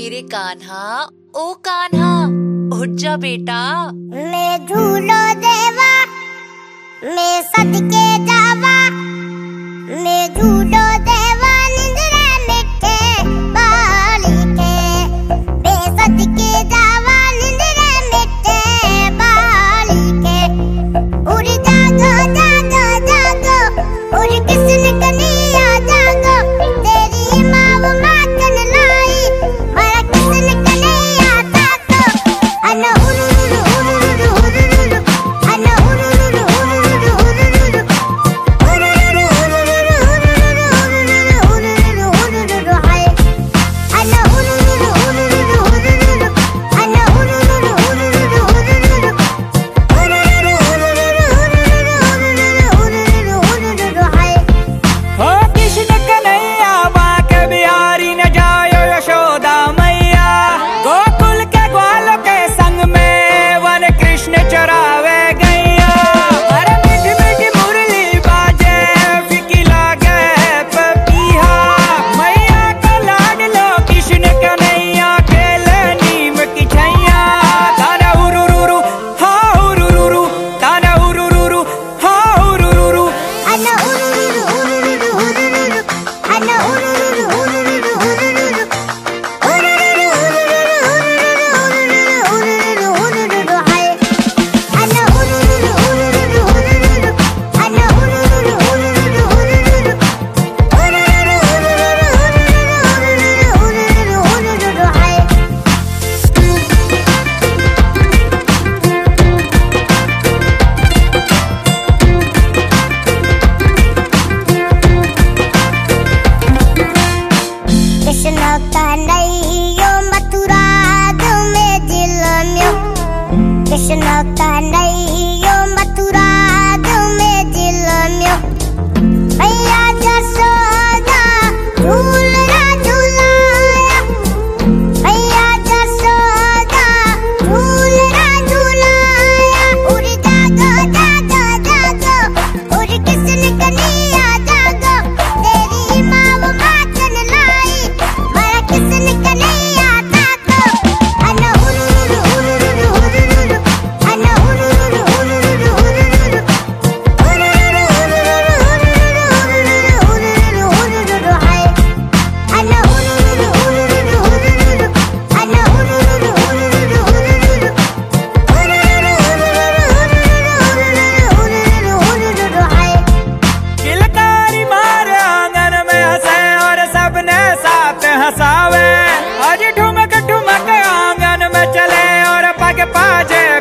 मेरे कान्हा, ओ कान्हा, उठ जा बेटा। मैं झूलो देवा, मैं सदके जावा, मैं झूलो देवा निंद्रा मिठे बाली के, मैं सदके जावा निंद्रा मिठे बाली के। उड़ जागो जागो जागो, उड़ किस्न कनिया जागो, तेरी माँ माखन लाई, मारा किस्न कनिया ताको। अन उरुरु उरुरु उरुरु, अन उरुरु उरुरु उरुरु, उरुरु उरुरु उरुरु उरुरु उरुरु हाय। अन उरुरु उरुरु उरुरु, अन उरुरु उरुरु उरुरु, उरुरु उरुरु उरुरु हाय। हो कृष्ण कन्हैया बांके बिहारी न जायो यशोदा मैया, गोकुल के ग्वालों के संग में वन कृष्ण चरावे गैया। अरे मीठी मीठी मुरली बाजे, फीकी लागे पपीहा, मैया का लाड लो कृष्ण कन्हैया, खेले नीम की छैया। ताना उरुरुरु हा उरुरुरु, ताना उरुरुरु हा उरुरुरु। अन उरुरु उरुरु उरुरु, अन उरुरु उरुरु उरुरु, उरुरु उरुरु उरुरु हाय। अन उरुरु उरुरु उरुरु, अन उरुरु उरुरु उरुरु, उरुरु उरुरु हाय। कृष्ण कन्हैया मथुरा में जिलम्यो, कृष्ण कन्हैया मथुरा में जिलम्यो। भैया जसोदा झूलना झूलाया, भैया जसोदा झूलना झूलाया। उड़ जागो जागो जागो, उड़ किस्न कनिया जागो, तेरी माँ माखन लाई, मारा किस्न कनिया ताको। अन उरुरु उरुरु उरुरु, अन उरुरु उरुरु उरुरु, उरुरु उरुरु उरुरु हाय। अन उरुरु उरुरु उरुरु, अन उरुरु उरुरु उरुरु, उरुरु हाय। किलकारी मारे आंगन में हंसे और सबने साथ हंसावे, आज ठुमक ठुमक आंगन में चले और पग पाजे